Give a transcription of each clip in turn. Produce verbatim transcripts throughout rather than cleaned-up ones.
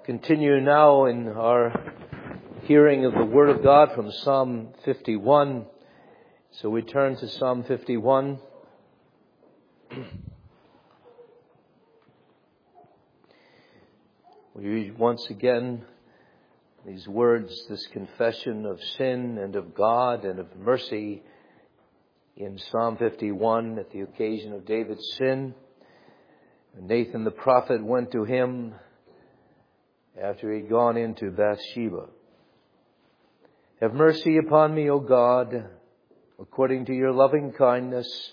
Continue now in our hearing of the Word of God from Psalm fifty-one. So we turn to Psalm fifty-one. We read once again these words, this confession of sin and of God and of mercy in Psalm fifty-one at the occasion of David's sin. Nathan the prophet went to him after he'd gone into Bathsheba. Have mercy upon me, O God, according to your loving kindness,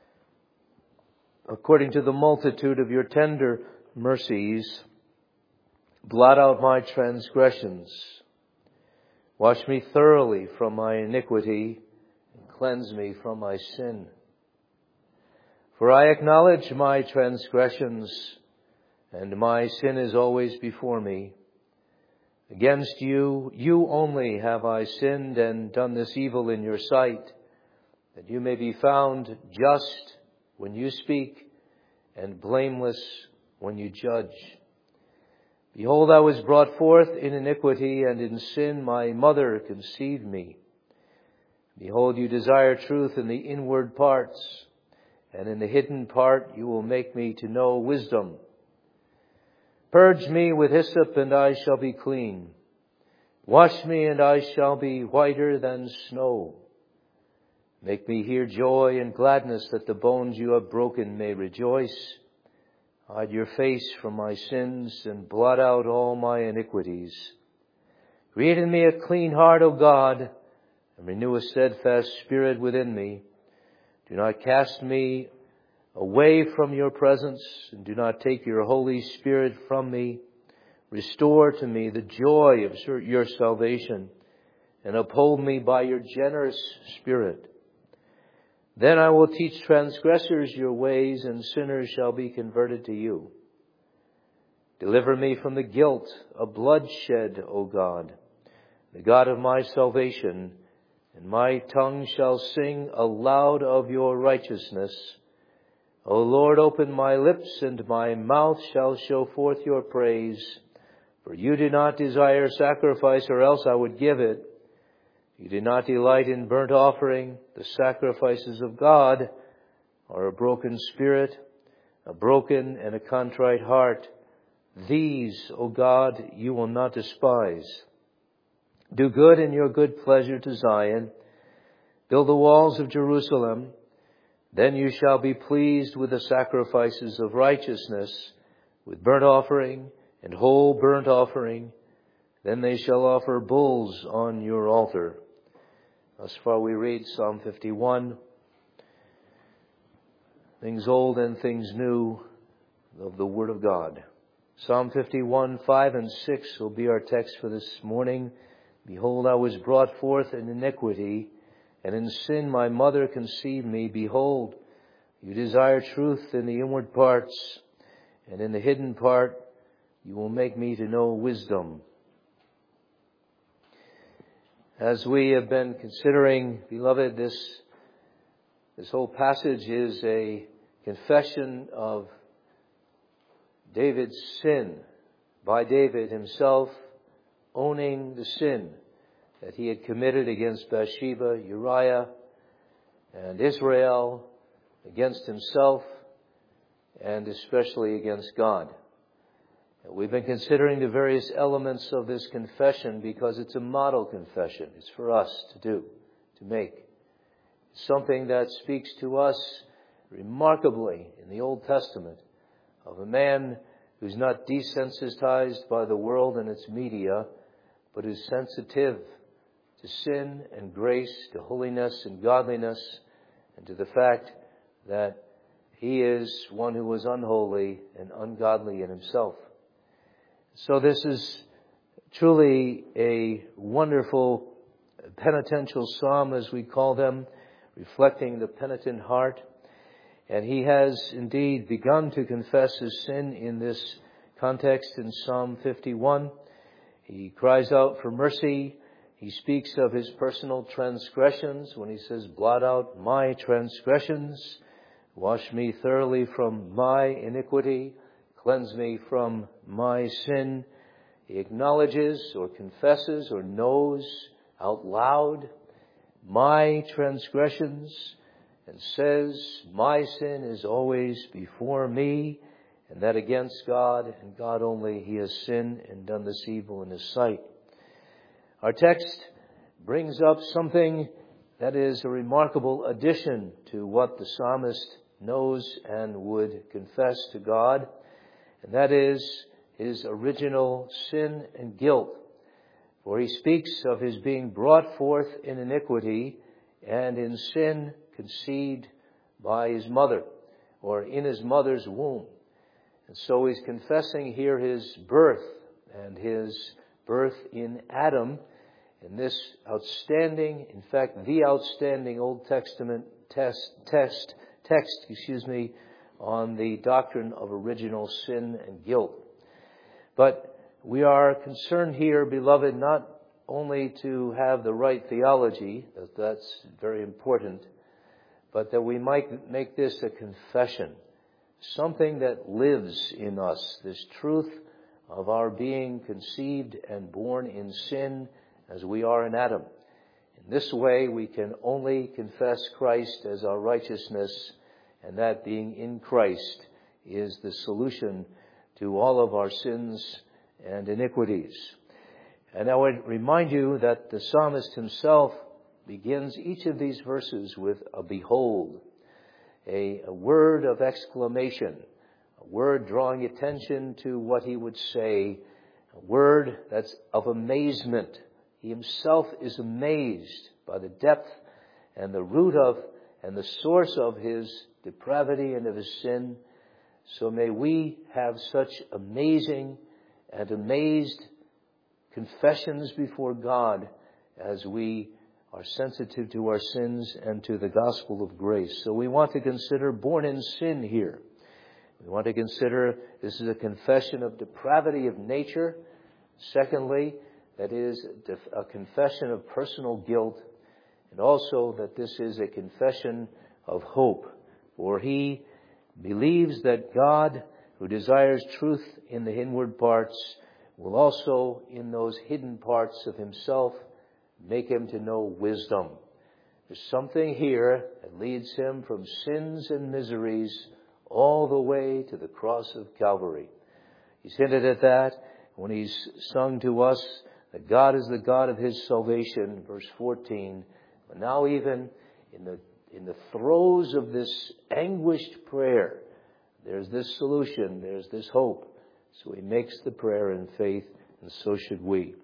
according to the multitude of your tender mercies. Blot out my transgressions. Wash me thoroughly from my iniquity and cleanse me from my sin. For I acknowledge my transgressions, and my sin is always before me. Against you, you only have I sinned and done this evil in your sight, that you may be found just when you speak and blameless when you judge. Behold, I was brought forth in iniquity, and in sin my mother conceived me. Behold, you desire truth in the inward parts, and in the hidden part you will make me to know wisdom. Purge me with hyssop, and I shall be clean. Wash me, and I shall be whiter than snow. Make me hear joy and gladness, that the bones you have broken may rejoice. Hide your face from my sins, and blot out all my iniquities. Create in me a clean heart, O God, and renew a steadfast spirit within me. Do not cast me away from your presence, and do not take your Holy Spirit from me. Restore to me the joy of your salvation, and uphold me by your generous Spirit. Then I will teach transgressors your ways, and sinners shall be converted to you. Deliver me from the guilt of bloodshed, O God, the God of my salvation, and my tongue shall sing aloud of your righteousness. O Lord, open my lips, and my mouth shall show forth your praise. For you do not desire sacrifice, or else I would give it. You do not delight in burnt offering. The sacrifices of God are a broken spirit, a broken and a contrite heart. These, O God, you will not despise. Do good in your good pleasure to Zion. Build the walls of Jerusalem. Then you shall be pleased with the sacrifices of righteousness, with burnt offering and whole burnt offering. Then they shall offer bulls on your altar. Thus far we read Psalm fifty-one. Things old and things new of the Word of God. Psalm fifty-one, five and six will be our text for this morning. Behold, I was brought forth in iniquity, and in sin my mother conceived me. Behold, you desire truth in the inward parts, and in the hidden part you will make me to know wisdom. As we have been considering, beloved, this, this whole passage is a confession of David's sin, by David himself owning the sin that he had committed against Bathsheba, Uriah, and Israel, against himself, and especially against God. We've been considering the various elements of this confession because it's a model confession. It's for us to do, to make. It's something that speaks to us remarkably in the Old Testament of a man who's not desensitized by the world and its media, but is sensitive to sin and grace, to holiness and godliness, and to the fact that he is one who was unholy and ungodly in himself. So this is truly a wonderful penitential psalm, as we call them, reflecting the penitent heart. And he has indeed begun to confess his sin in this context in Psalm fifty-one. He cries out for mercy. He speaks of his personal transgressions when he says, blot out my transgressions, wash me thoroughly from my iniquity, cleanse me from my sin. He acknowledges or confesses or knows out loud my transgressions and says, my sin is always before me, and that against God and God only he has sinned and done this evil in his sight. Our text brings up something that is a remarkable addition to what the psalmist knows and would confess to God, and that is his original sin and guilt. For he speaks of his being brought forth in iniquity and in sin conceived by his mother, or in his mother's womb. And so he's confessing here his birth and his birth in Adam, in this outstanding, in fact, the outstanding Old Testament test, test, text, excuse me, on the doctrine of original sin and guilt. But we are concerned here, beloved, not only to have the right theology, that's very important, but that we might make this a confession, something that lives in us, this truth of our being conceived and born in sin as we are in Adam. In this way, we can only confess Christ as our righteousness, and that being in Christ is the solution to all of our sins and iniquities. And I would remind you that the psalmist himself begins each of these verses with a behold, a, a word of exclamation, a word drawing attention to what he would say, a word that's of amazement. He himself is amazed by the depth and the root of and the source of his depravity and of his sin. So may we have such amazing and amazed confessions before God as we are sensitive to our sins and to the gospel of grace. So we want to consider born in sin here. We want to consider this is a confession of depravity of nature. Secondly, that is a confession of personal guilt. And also that this is a confession of hope. For he believes that God, who desires truth in the inward parts, will also in those hidden parts of himself make him to know wisdom. There's something here that leads him from sins and miseries all the way to the cross of Calvary. He's hinted at that when he's sung to us that God is the God of his salvation, verse fourteen. But now even in the in the throes of this anguished prayer, there's this solution, there's this hope. So he makes the prayer in faith, and so should we.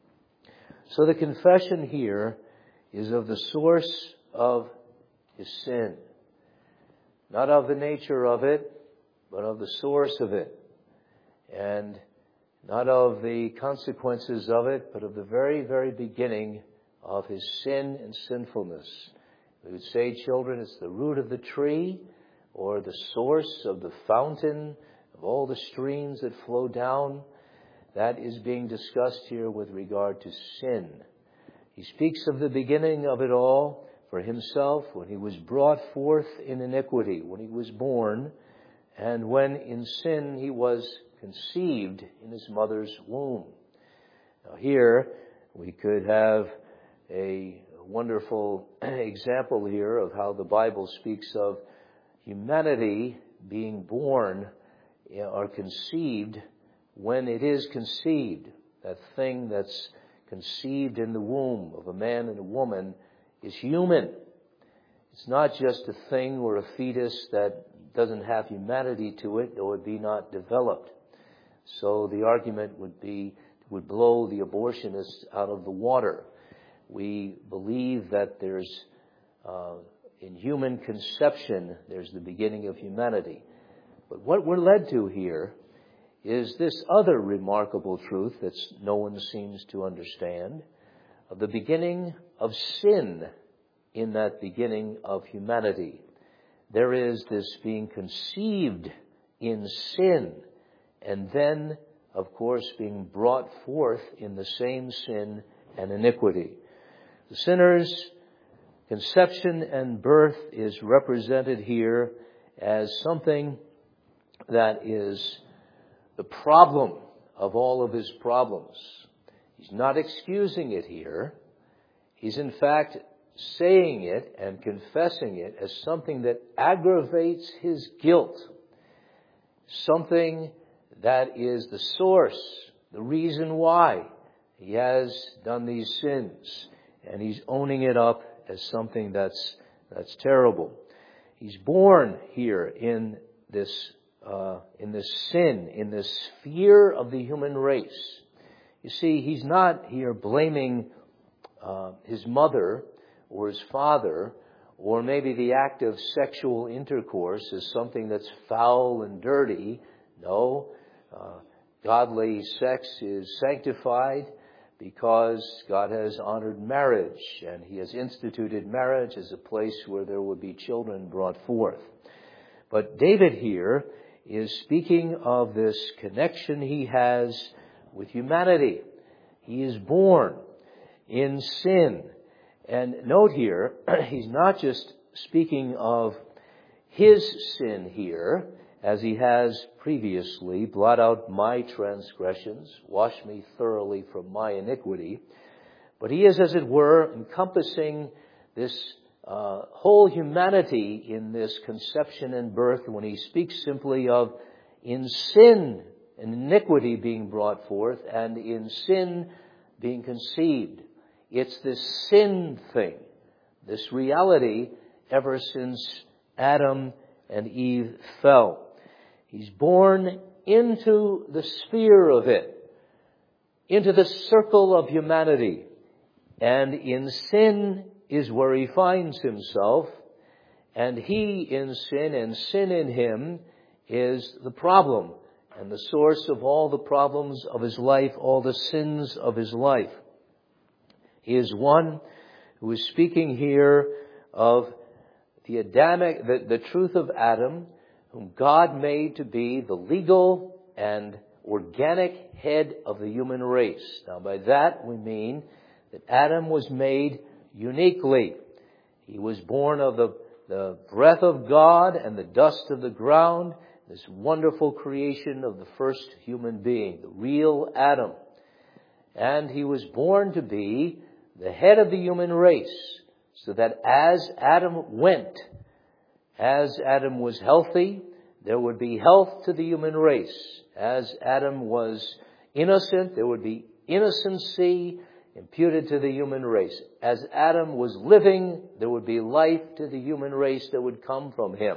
So the confession here is of the source of his sin. Not of the nature of it, but of the source of it. And not of the consequences of it, but of the very, very beginning of his sin and sinfulness. We would say, children, it's the root of the tree, or the source of the fountain of all the streams that flow down. That is being discussed here with regard to sin. He speaks of the beginning of it all for himself when he was brought forth in iniquity, when he was born, and when in sin he was conceived in his mother's womb. Now here we could have a wonderful example here of how the Bible speaks of humanity being born or conceived when it is conceived. That thing that's conceived in the womb of a man and a woman is human. It's not just a thing or a fetus that doesn't have humanity to it or be not developed. So the argument would be, would blow the abortionists out of the water. We believe that there's, uh, in human conception, there's the beginning of humanity. But what we're led to here is this other remarkable truth that no one seems to understand, of the beginning of sin in that beginning of humanity. There is this being conceived in sin, and then, of course, being brought forth in the same sin and iniquity. The sinner's conception and birth is represented here as something that is the problem of all of his problems. He's not excusing it here. He's in fact saying it and confessing it as something that aggravates his guilt. Something that is the source, the reason why he has done these sins. And he's owning it up as something that's that's terrible. He's born here in this uh, in this sin, in this sphere of the human race. You see, he's not here blaming uh, his mother or his father, or maybe the act of sexual intercourse as something that's foul and dirty. No, uh, godly sex is sanctified because God has honored marriage, and he has instituted marriage as a place where there would be children brought forth. But David here is speaking of this connection he has with humanity. He is born in sin. And note here, he's not just speaking of his sin here, as he has previously, blot out my transgressions, wash me thoroughly from my iniquity. But he is, as it were, encompassing this uh, whole humanity in this conception and birth when he speaks simply of in sin and iniquity being brought forth and in sin being conceived. It's this sin thing, this reality ever since Adam and Eve fell. He's born into the sphere of it, into the circle of humanity. And in sin is where he finds himself. And he in sin and sin in him is the problem and the source of all the problems of his life, all the sins of his life. He is one who is speaking here of the Adamic, the, the truth of Adam, whom God made to be the legal and organic head of the human race. Now, by that we mean that Adam was made uniquely. He was born of the, the breath of God and the dust of the ground, this wonderful creation of the first human being, the real Adam. And he was born to be the head of the human race, so that as Adam went, as Adam was healthy, there would be health to the human race. As Adam was innocent, there would be innocency imputed to the human race. As Adam was living, there would be life to the human race that would come from him.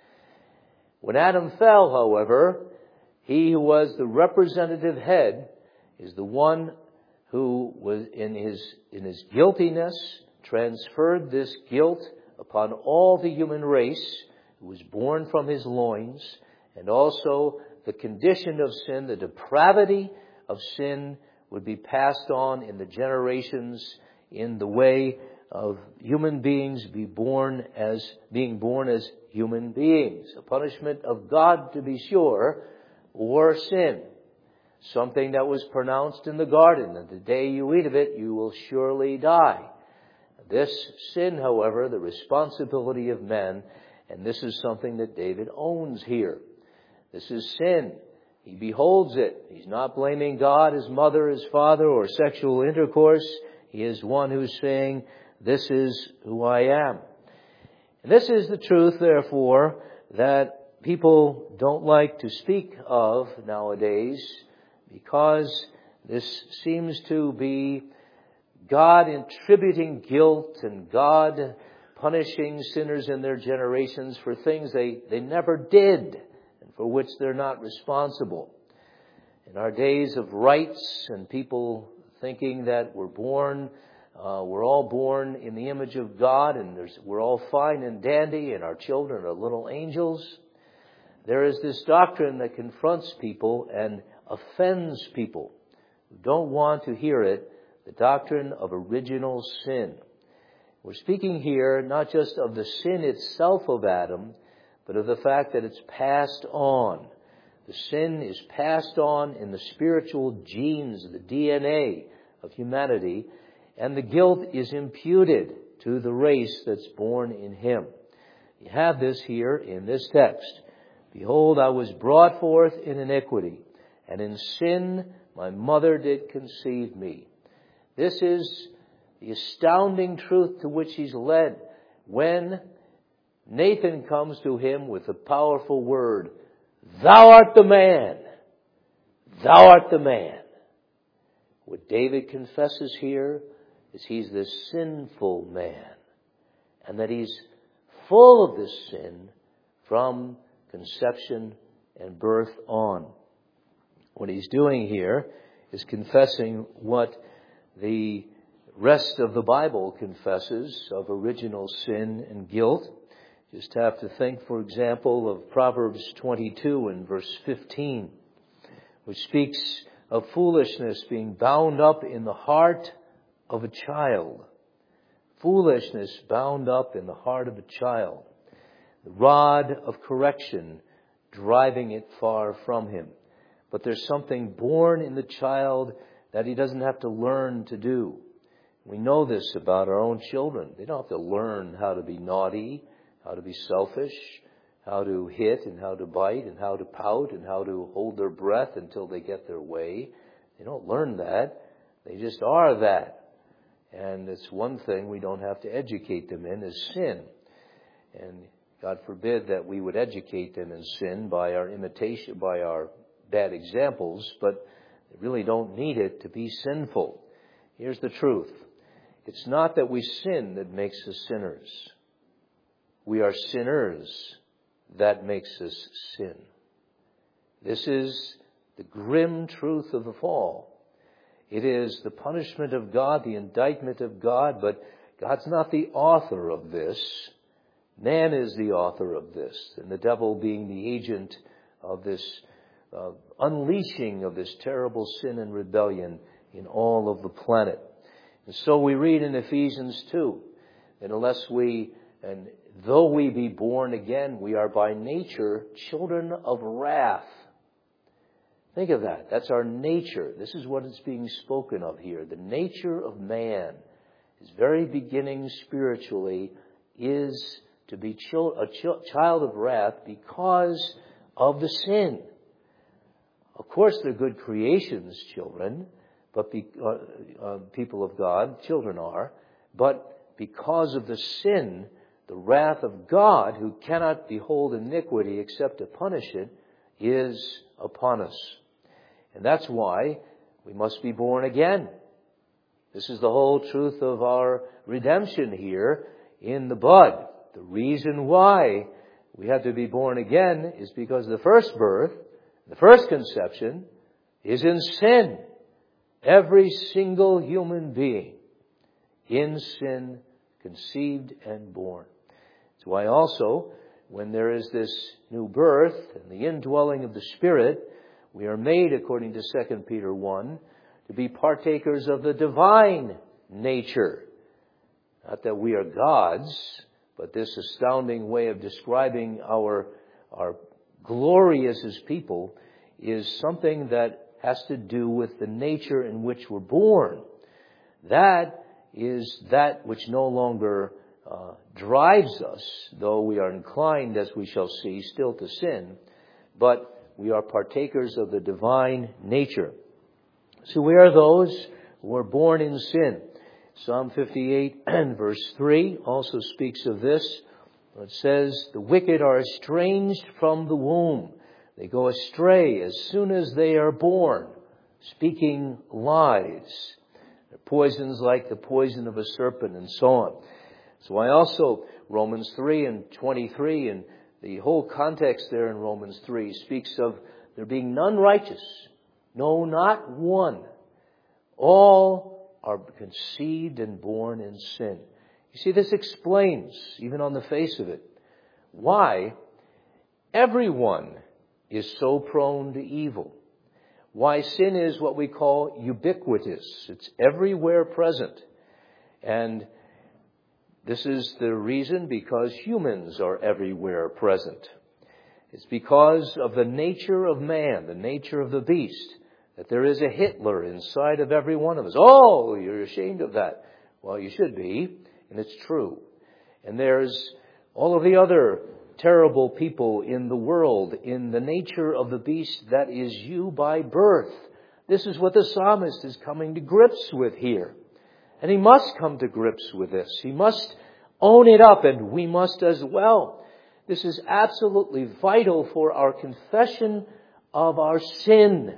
When Adam fell, however, he who was the representative head is the one who was in his in his guiltiness transferred this guilt upon all the human race who was born from his loins, and also the condition of sin, the depravity of sin would be passed on in the generations in the way of human beings be born as being born as human beings. A punishment of God, to be sure, or sin. Something that was pronounced in the garden, that the day you eat of it, you will surely die. This sin, however, the responsibility of men, and this is something that David owns here. This is sin. He beholds it. He's not blaming God, his mother, his father, or sexual intercourse. He is one who's saying, this is who I am. And this is the truth, therefore, that people don't like to speak of nowadays, because this seems to be God attributing guilt and God punishing sinners in their generations for things they, they never did and for which they're not responsible. In our days of rights and people thinking that we're born, uh, we're all born in the image of God and there's, we're all fine and dandy and our children are little angels, there is this doctrine that confronts people and offends people who don't want to hear it, the doctrine of original sin. We're speaking here not just of the sin itself of Adam, but of the fact that it's passed on. The sin is passed on in the spiritual genes, the D N A of humanity, and the guilt is imputed to the race that's born in him. You have this here in this text. Behold, I was brought forth in iniquity, and in sin my mother did conceive me. This is the astounding truth to which he's led when Nathan comes to him with the powerful word, "Thou art the man! Thou art the man!" What David confesses here is he's the sinful man, and that he's full of this sin from conception and birth on. What he's doing here is confessing what the rest of the Bible confesses of original sin and guilt. Just have to think, for example, of Proverbs twenty-two and verse fifteen, which speaks of foolishness being bound up in the heart of a child. Foolishness bound up in the heart of a child. The rod of correction driving it far from him. But there's something born in the child that he doesn't have to learn to do. We know this about our own children. They don't have to learn how to be naughty, how to be selfish, how to hit and how to bite and how to pout and how to hold their breath until they get their way. They don't learn that. They just are that. And it's one thing we don't have to educate them in is sin. And God forbid that we would educate them in sin by our imitation, by our bad examples, but they really don't need it to be sinful. Here's the truth. It's not that we sin that makes us sinners. We are sinners that makes us sin. This is the grim truth of the fall. It is the punishment of God, the indictment of God, but God's not the author of this. Man is the author of this, and the devil being the agent of this uh, unleashing of this terrible sin and rebellion in all of the planet. And so we read in Ephesians two that unless we, and though we be born again, we are by nature children of wrath. Think of that. That's our nature. This is what is being spoken of here. The nature of man, his very beginning spiritually, is to be a child of wrath because of the sin. Of course, they're good creations, children, but be, uh, uh, people of God, children are. But because of the sin, the wrath of God, who cannot behold iniquity except to punish it, is upon us. And that's why we must be born again. This is the whole truth of our redemption here in the bud. The reason why we have to be born again is because the first birth, the first conception, is in sin. Every single human being in sin, conceived and born. That's why also, when there is this new birth and the indwelling of the Spirit, we are made, according to Second Peter one, to be partakers of the divine nature. Not that we are gods, but this astounding way of describing our, our glory as His people is something that has to do with the nature in which we're born. That is that which no longer uh, drives us, though we are inclined, as we shall see, still to sin, but we are partakers of the divine nature. So we are those who are born in sin. Psalm fifty-eight and verse three also speaks of this. It says, "The wicked are estranged from the womb. They go astray as soon as they are born, speaking lies. They're poisons like the poison of a serpent," and so on. So I also, Romans three and twenty-three, and the whole context there in Romans three speaks of there being none righteous. No, not one. All are conceived and born in sin. You see, this explains, even on the face of it, why everyone is so prone to evil. Why sin is what we call ubiquitous. It's everywhere present. And this is the reason because humans are everywhere present. It's because of the nature of man, the nature of the beast, that there is a Hitler inside of every one of us. Oh, you're ashamed of that. Well, you should be, and it's true. And there's all of the other terrible people in the world, in the nature of the beast that is you by birth. This is what the psalmist is coming to grips with here. And he must come to grips with this. He must own it up, and we must as well. This is absolutely vital for our confession of our sin.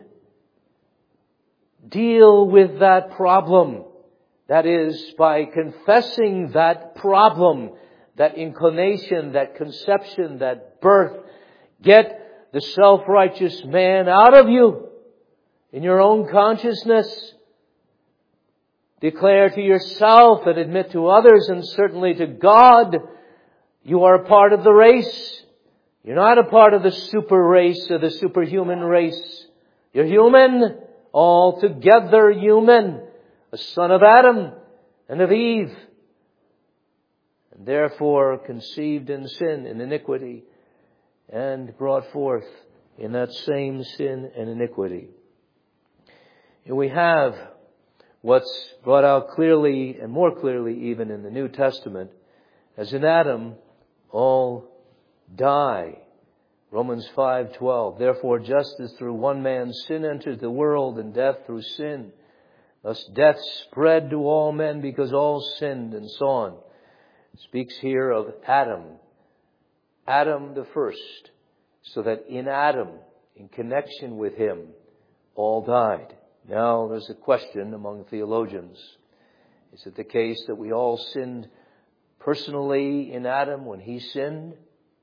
Deal with that problem. That is, by confessing that problem, that inclination, that conception, that birth. Get the self-righteous man out of you in your own consciousness. Declare to yourself and admit to others, and certainly to God, you are a part of the race. You're not a part of the super race or the superhuman race. You're human, altogether human, a son of Adam and of Eve, and therefore conceived in sin and iniquity, and brought forth in that same sin and iniquity. And we have what's brought out clearly, and more clearly even in the New Testament, as in Adam all die. Romans five twelve. Therefore, just as through one man sin entered the world, and death through sin, thus death spread to all men because all sinned, and so on. It speaks here of Adam. Adam the first. So that in Adam, in connection with him, all died. Now there's a question among theologians. Is it the case that we all sinned personally in Adam when he sinned?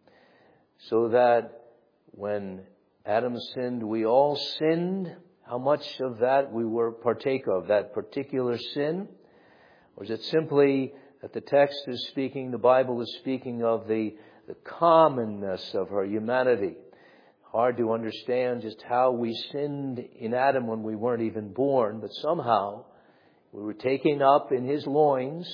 So that when Adam sinned, we all sinned? How much of that we were partake of, that particular sin? Or is it simply that the text is speaking, the Bible is speaking of the, the commonness of our humanity? Hard to understand just how we sinned in Adam when we weren't even born, but somehow we were taken up in his loins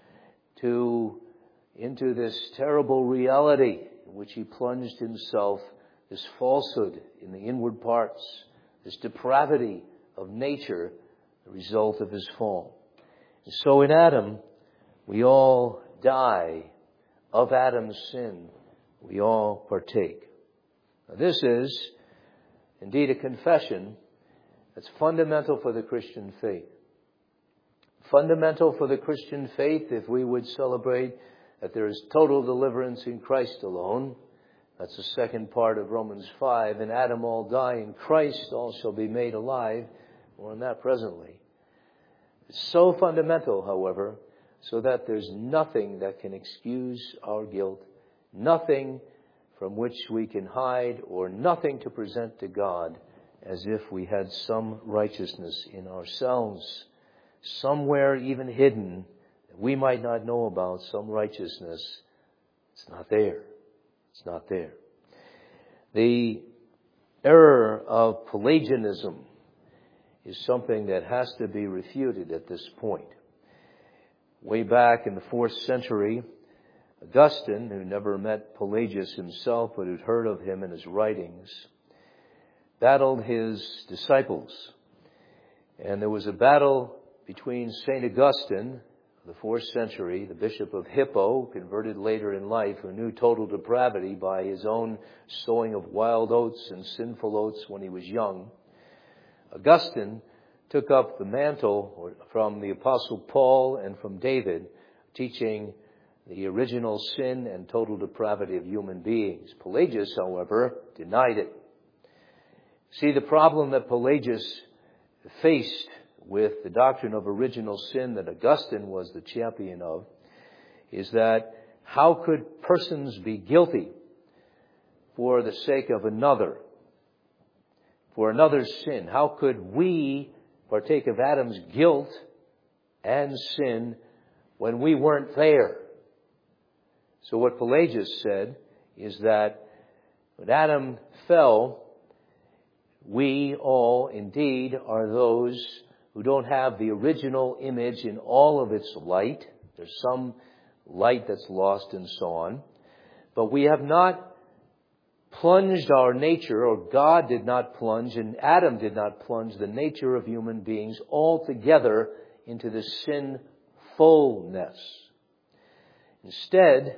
to into this terrible reality in which he plunged himself, this falsehood in the inward parts, this depravity of nature, the result of his fall. And so in Adam, we all die. Of Adam's sin, we all partake. Now, this is indeed a confession that's fundamental for the Christian faith. Fundamental for the Christian faith if we would celebrate that there is total deliverance in Christ alone. That's the second part of Romans five. In Adam all die, in Christ all shall be made alive. More on that presently. It's so fundamental, however, so that there's nothing that can excuse our guilt, nothing from which we can hide, or nothing to present to God as if we had some righteousness in ourselves, somewhere even hidden that we might not know about, some righteousness. It's not there. It's not there. The error of Pelagianism is something that has to be refuted at this point. Way back in the fourth century, Augustine, who never met Pelagius himself but who'd heard of him in his writings, battled his disciples. And there was a battle between Saint Augustine, the fourth century, the Bishop of Hippo, converted later in life, who knew total depravity by his own sowing of wild oats and sinful oats when he was young. Augustine took up the mantle from the Apostle Paul and from David, teaching the original sin and total depravity of human beings. Pelagius, however, denied it. See, the problem that Pelagius faced with the doctrine of original sin that Augustine was the champion of is that how could persons be guilty for the sake of another, for another's sin? How could we partake of Adam's guilt and sin when we weren't there? So what Pelagius said is that when Adam fell, we all indeed are those who don't have the original image in all of its light. There's some light that's lost and so on. But we have not plunged our nature, or God did not plunge, and Adam did not plunge the nature of human beings altogether into the sinfulness. Instead,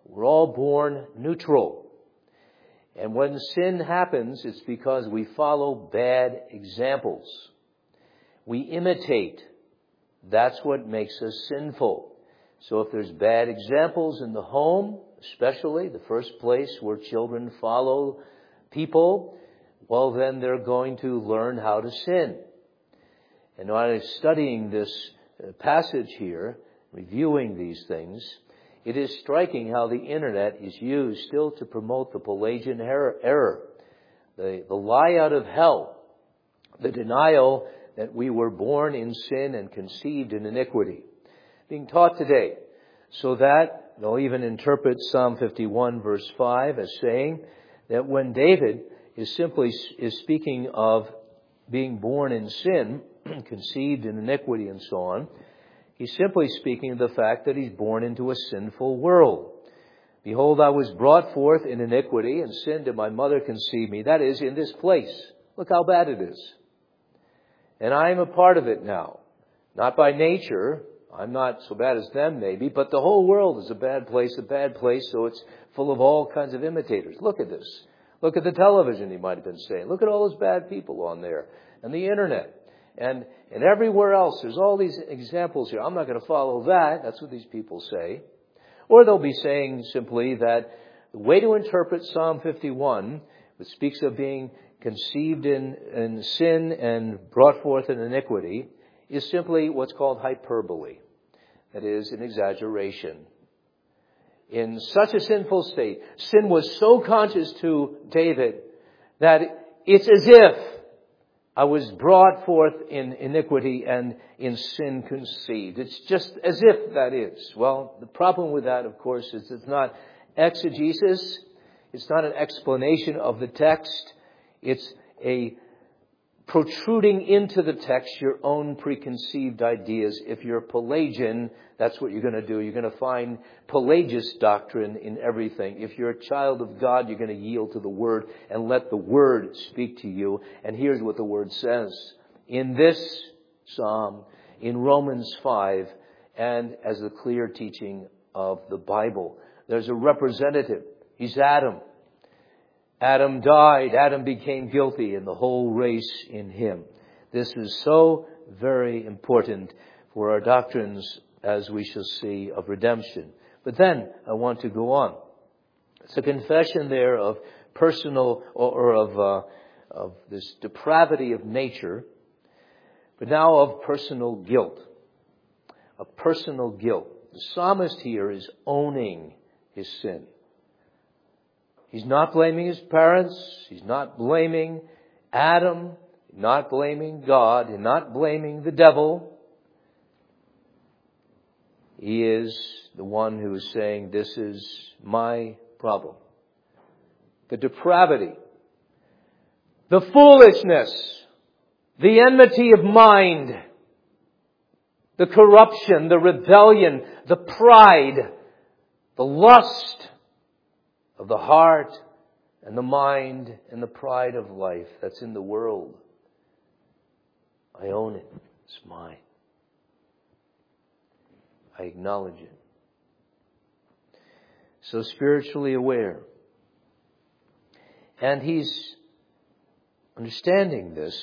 We're all born neutral. And when sin happens, it's because we follow bad examples. We imitate. That's what makes us sinful. So if there's bad examples in the home, especially the first place where children follow people, well, then they're going to learn how to sin. And while I was studying this passage here, reviewing these things, it is striking how the internet is used still to promote the Pelagian error, the, the lie out of hell, the denial that we were born in sin and conceived in iniquity, being taught today, so that they'll even interpret Psalm fifty-one verse five as saying that when David is simply is speaking of being born in sin, conceived in iniquity and so on, he's simply speaking of the fact that he's born into a sinful world. Behold, I was brought forth in iniquity, and sin did my mother conceive me. That is, in this place. Look how bad it is. And I am a part of it now. Not by nature. I'm not so bad as them, maybe. But the whole world is a bad place, a bad place, so it's full of all kinds of imitators. Look at this. Look at the television, he might have been saying. Look at all those bad people on there. And the internet. And and everywhere else, there's all these examples here. I'm not going to follow that. That's what these people say. Or they'll be saying simply that the way to interpret Psalm fifty-one, which speaks of being conceived in, in sin and brought forth in iniquity, is simply what's called hyperbole. That is, an exaggeration. In such a sinful state, sin was so conscious to David that it's as if I was brought forth in iniquity and in sin conceived. It's just as if that is. Well, the problem with that, of course, is it's not exegesis. It's not an explanation of the text. It's a protruding into the text your own preconceived ideas. If you're Pelagian, that's what you're going to do. You're going to find Pelagius doctrine in everything. If you're a child of God, you're going to yield to the Word and let the Word speak to you. And here's what the Word says in this psalm, in Romans five, and as the clear teaching of the Bible. There's a representative. He's Adam. Adam died. Adam became guilty, and the whole race in him. This is so very important for our doctrines, as we shall see, of redemption. But then I want to go on. It's a confession there of personal or, or of uh, of this depravity of nature, but now of personal guilt. Of personal guilt. The psalmist here is owning his sin. He's not blaming his parents. He's not blaming Adam. Not blaming God. And not blaming the devil. He is the one who is saying, this is my problem. The depravity. The foolishness. The enmity of mind. The corruption. The rebellion. The pride. The lust of the heart and the mind and the pride of life that's in the world. I own it. It's mine. I acknowledge it. So spiritually aware. And he's understanding this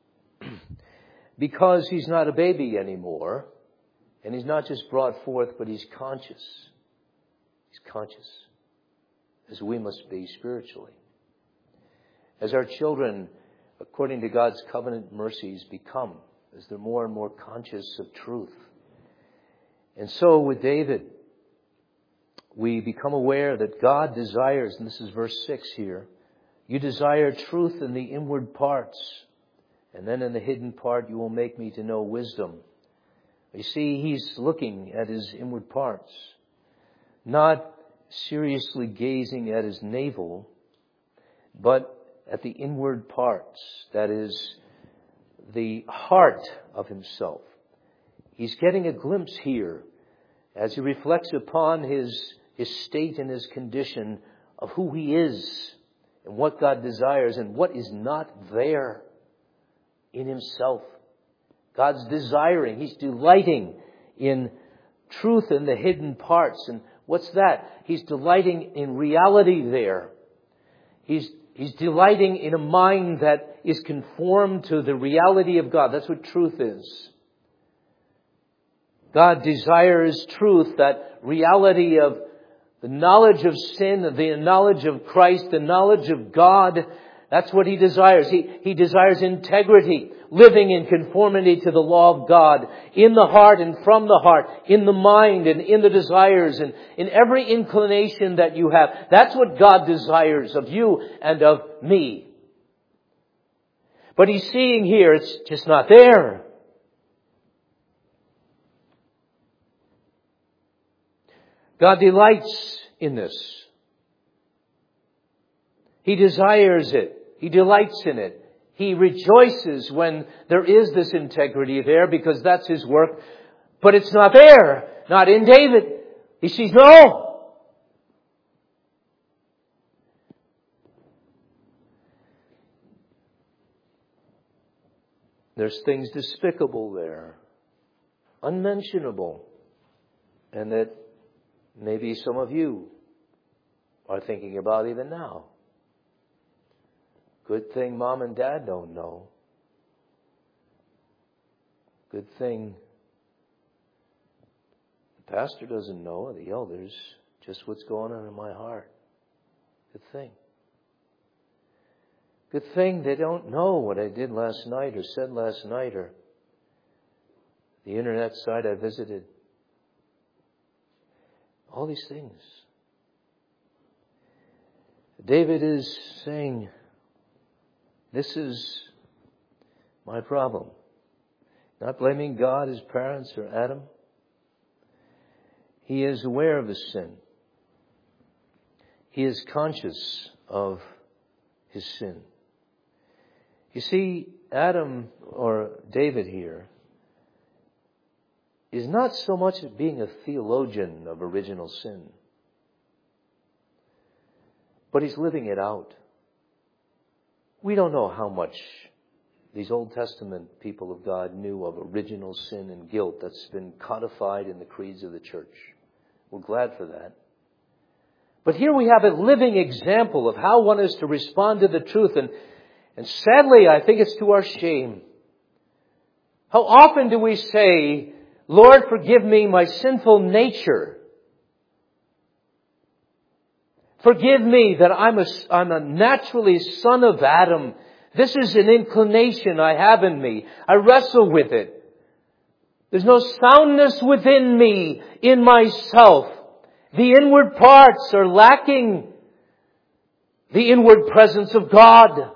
because he's not a baby anymore. And he's not just brought forth, but he's conscious. He's conscious. As we must be spiritually. As our children, according to God's covenant mercies, become, as they're more and more conscious of truth. And so with David, we become aware that God desires, and this is verse six here, you desire truth in the inward parts, and then in the hidden part you will make me to know wisdom. You see, he's looking at his inward parts, not seriously gazing at his navel, but at the inward parts, that is, the heart of himself. He's getting a glimpse here as he reflects upon his, his state and his condition of who he is and what God desires and what is not there in himself. God's desiring, he's delighting in truth in the hidden parts. And What's that? He's delighting in reality there. He's, he's delighting in a mind that is conformed to the reality of God. That's what truth is. God desires truth, that reality of the knowledge of sin, the knowledge of Christ, the knowledge of God. That's what He desires. He, he desires integrity, living in conformity to the law of God, in the heart and from the heart, in the mind and in the desires and in every inclination that you have. That's what God desires of you and of me. But He's seeing here, it's just not there. God delights in this. He desires it. He delights in it. He rejoices when there is this integrity there because that's His work. But it's not there. Not in David. He sees, no. There's things despicable there. Unmentionable. And that maybe some of you are thinking about even now. Good thing Mom and Dad don't know. Good thing the pastor doesn't know, or the elders, just what's going on in my heart. Good thing. Good thing they don't know what I did last night or said last night or the internet site I visited. All these things. David is saying, this is my problem. Not blaming God, his parents, or Adam. He is aware of his sin. He is conscious of his sin. You see, Adam, or David here, is not so much being a theologian of original sin, but he's living it out. We don't know how much these Old Testament people of God knew of original sin and guilt that's been codified in the creeds of the church. We're glad for that. But here we have a living example of how one is to respond to the truth. And, and sadly, I think it's to our shame. How often do we say, Lord, forgive me my sinful nature. Forgive me that I'm a, I'm a naturally son of Adam. This is an inclination I have in me. I wrestle with it. There's no soundness within me, in myself. The inward parts are lacking the inward presence of God.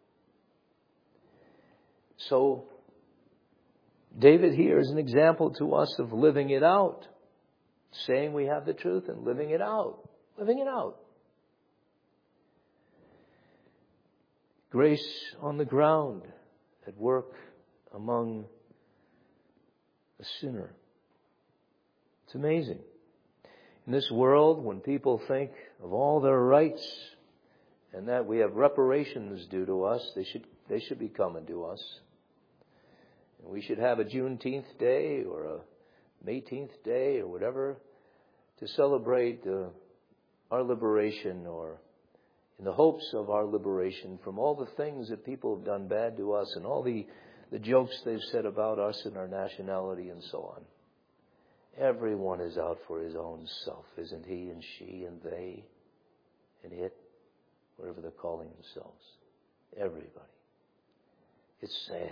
So, David here is an example to us of living it out. Saying we have the truth and living it out. Living it out. Grace on the ground at work among a sinner. It's amazing. In this world, when people think of all their rights and that we have reparations due to us, they should they should be coming to us. And we should have a Juneteenth day or a Mayteenth day or whatever to celebrate uh, our liberation, or in the hopes of our liberation from all the things that people have done bad to us and all the, the jokes they've said about us and our nationality and so on. Everyone is out for his own self, isn't he and she and they and it, whatever they're calling themselves. Everybody. It's sad.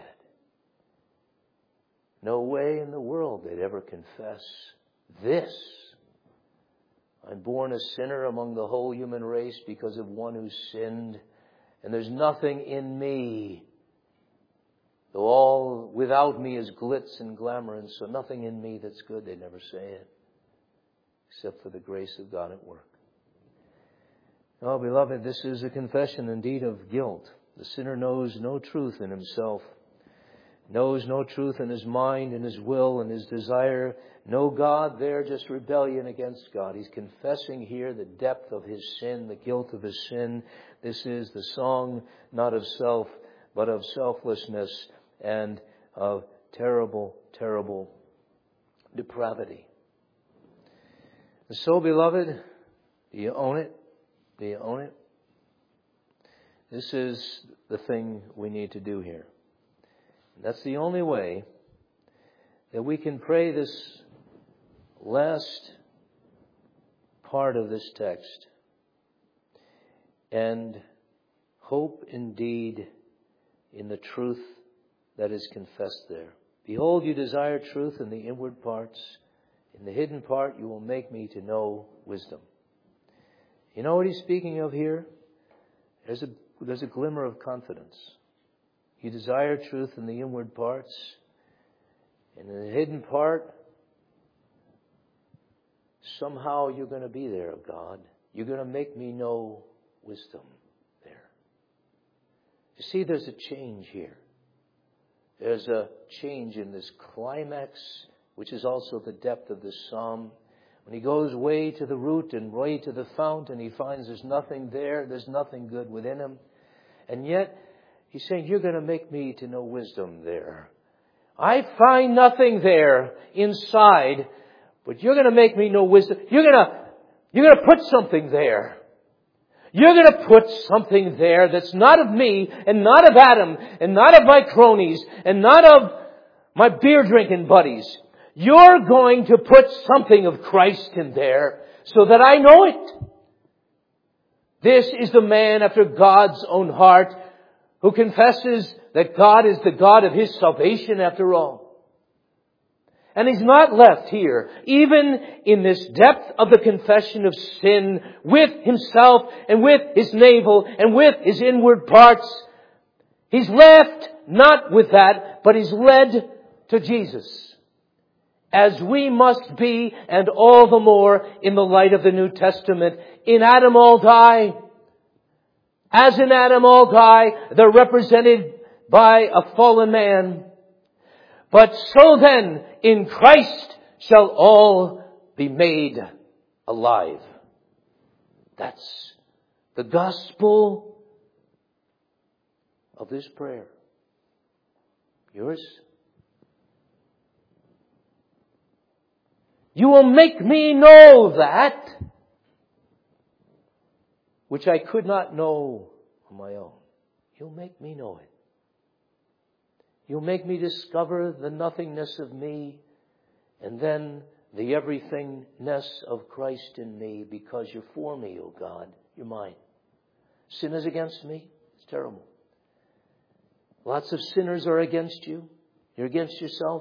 No way in the world they'd ever confess this. I'm born a sinner among the whole human race because of one who sinned, and there's nothing in me. Though all without me is glitz and glamour, and so nothing in me that's good. They never say it, except for the grace of God at work. Oh, beloved, this is a confession indeed of guilt. The sinner knows no truth in himself, knows no truth in his mind and his will and his desire. No God there, just rebellion against God. He's confessing here the depth of his sin, the guilt of his sin. This is the song not of self, but of selflessness and of terrible, terrible depravity. And so, beloved, do you own it? Do you own it? This is the thing we need to do here. That's the only way that we can pray this last part of this text and hope indeed in the truth that is confessed there. Behold, you desire truth in the inward parts. In the hidden part you will make me to know wisdom. You know what he's speaking of here? There's a, there's a glimmer of confidence. You desire truth in the inward parts. And in the hidden part, somehow you're going to be there, God. You're going to make me know wisdom there. You see, there's a change here. There's a change in this climax, which is also the depth of this psalm. When he goes way to the root and way to the fount, and he finds there's nothing there, there's nothing good within him. And yet, he's saying, you're going to make me to know wisdom there. I find nothing there inside, but you're going to make me know wisdom. You're going to, you're going to put something there. You're going to put something there that's not of me, and not of Adam, and not of my cronies, and not of my beer drinking buddies. You're going to put something of Christ in there so that I know it. This is the man after God's own heart who confesses that God is the God of his salvation after all. And he's not left here, even in this depth of the confession of sin with himself and with his navel and with his inward parts. He's left not with that, but he's led to Jesus. As we must be, and all the more in the light of the New Testament. In Adam all die. As in Adam all die, they're represented by a fallen man. But so then, in Christ shall all be made alive. That's the gospel of this prayer. Yours? You will make me know that which I could not know on my own. You'll make me know it. You'll make me discover the nothingness of me and then the everythingness of Christ in me, because you're for me, O God. You're mine. Sin is against me. It's terrible. Lots of sinners are against you. You're against yourself.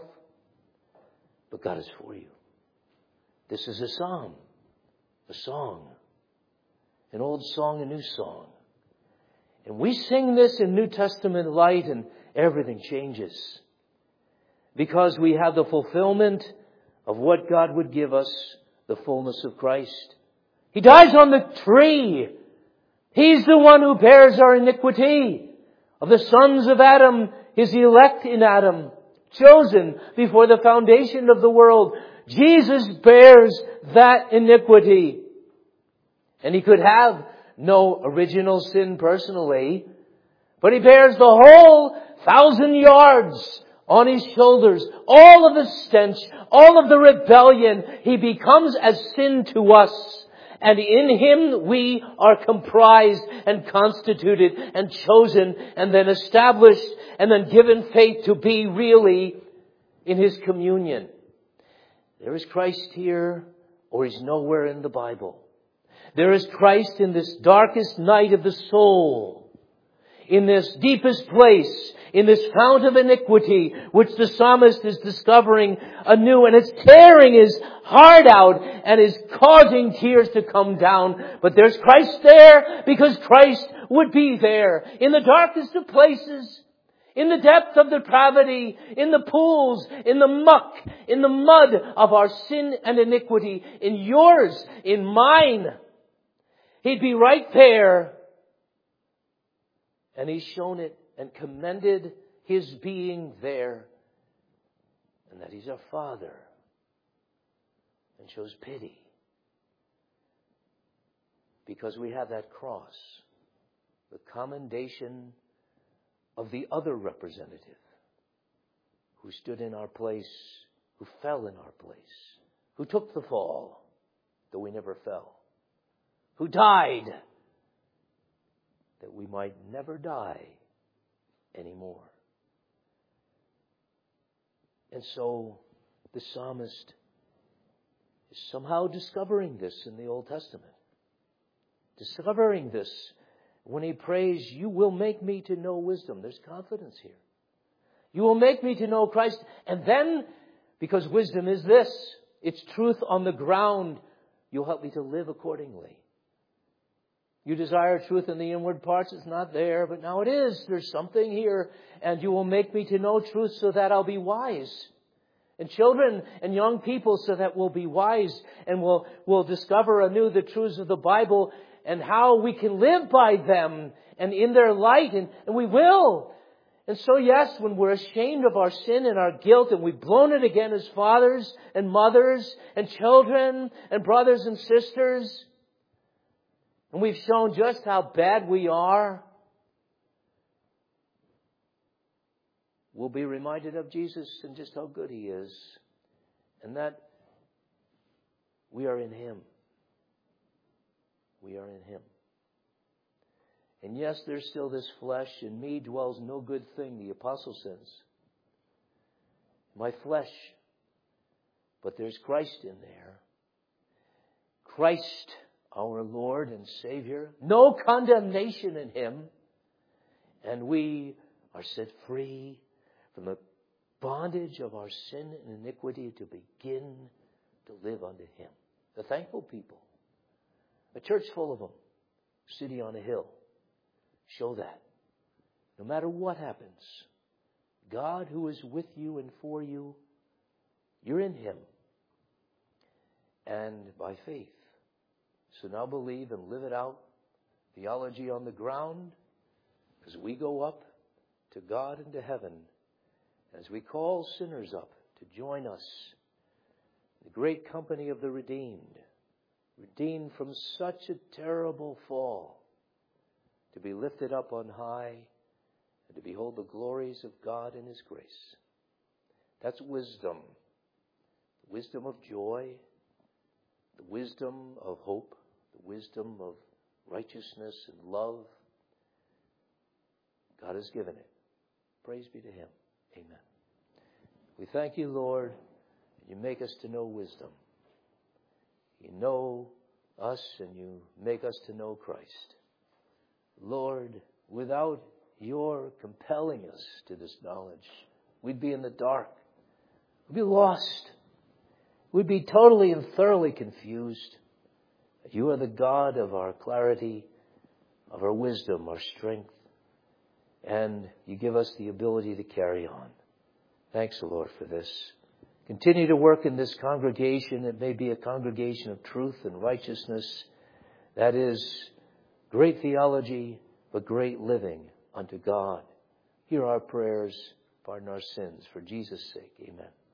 But God is for you. This is a psalm, a song, an old song, a new song. And we sing this in New Testament light and everything changes. Because we have the fulfillment of what God would give us, the fullness of Christ. He dies on the tree. He's the one who bears our iniquity. Of the sons of Adam, his elect in Adam, chosen before the foundation of the world. Jesus bears that iniquity. And he could have no original sin personally, but he bears the whole thousand yards on his shoulders. All of the stench, all of the rebellion. He becomes as sin to us. And in him we are comprised and constituted and chosen and then established and then given faith to be really in his communion. There is Christ here, or he's nowhere in the Bible. There is Christ in this darkest night of the soul, in this deepest place, in this fount of iniquity, which the psalmist is discovering anew, and it's tearing his heart out and is causing tears to come down. But there's Christ there because Christ would be there in the darkest of places. In the depth of depravity, in the pools, in the muck, in the mud of our sin and iniquity, in yours, in mine. He'd be right there. And he's shown it and commended his being there. And that he's our Father. And shows pity. Because we have that cross. The commendation of the other representative who stood in our place, who fell in our place, who took the fall, though we never fell, who died that we might never die anymore. And so the psalmist is somehow discovering this in the Old Testament. Discovering this when he prays, you will make me to know wisdom. There's confidence here. You will make me to know Christ. And then, because wisdom is this, it's truth on the ground, you'll help me to live accordingly. You desire truth in the inward parts. It's not there, but now it is. There's something here. And you will make me to know truth so that I'll be wise. And children and young people so that we'll be wise and we'll, we'll discover anew the truths of the Bible and how we can live by them and in their light. And, and we will. And so, yes, when we're ashamed of our sin and our guilt and we've blown it again as fathers and mothers and children and brothers and sisters, and we've shown just how bad we are, we'll be reminded of Jesus and just how good He is. And that we are in Him. We are in Him. And yes, there's still this flesh. In me dwells no good thing, the apostle says. My flesh. But there's Christ in there. Christ, our Lord and Savior. No condemnation in Him. And we are set free from the bondage of our sin and iniquity to begin to live unto Him. The thankful people. A church full of them. City on a hill. Show that. No matter what happens, God who is with you and for you, you're in Him. And by faith. So now believe and live it out. Theology on the ground. As we go up to God and to heaven. As we call sinners up to join us. The great company of the redeemed. Redeemed from such a terrible fall. To be lifted up on high and to behold the glories of God in His grace. That's wisdom. The wisdom of joy, the wisdom of hope, the wisdom of righteousness and love. God has given it. Praise be to Him. Amen. We thank You, Lord. You make us to know wisdom. You know us and You make us to know Christ. Lord, without Your compelling us to this knowledge, we'd be in the dark. We'd be lost. We'd be totally and thoroughly confused. You are the God of our clarity, of our wisdom, our strength, and You give us the ability to carry on. Thanks, Lord, for this. Continue to work in this congregation. It may be a congregation of truth and righteousness. That is great theology, but great living unto God. Hear our prayers, pardon our sins. For Jesus' sake, amen.